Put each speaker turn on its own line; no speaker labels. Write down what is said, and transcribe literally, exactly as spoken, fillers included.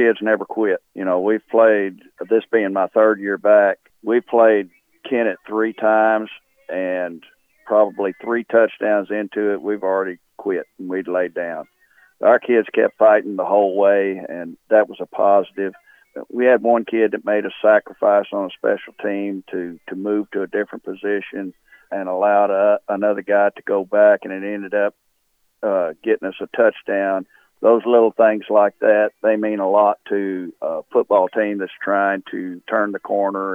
kids never quit. You know, we've played, this being my third year back, we played Kennett three times, and probably three touchdowns into it, we've already quit and we'd laid down. Our kids kept fighting the whole way, and that was a positive. We had one kid that made a sacrifice on a special team to, to move to a different position and allowed a, another guy to go back, and it ended up uh, getting us a touchdown. Those little things like that, they mean a lot to a football team that's trying to turn the corner